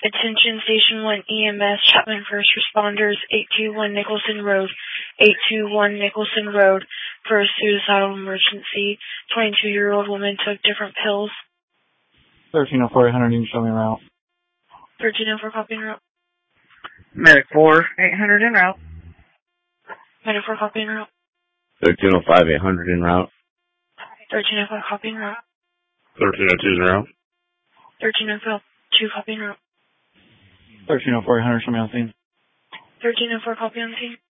Attention Station 1 EMS, Chapman First Responders, 821 Nicholson Road, 821 Nicholson Road, for a suicidal emergency. 22-year-old woman took different pills. 1304 800, you can show me around. 1304, copy en route. Medic 4, 800 en route. Medic 4, copy en route. 1305 800 en route. 1305, copy en route. 1302 en route. 1302, copy en route. 1304 800, show me on scene. 1304, copy on scene.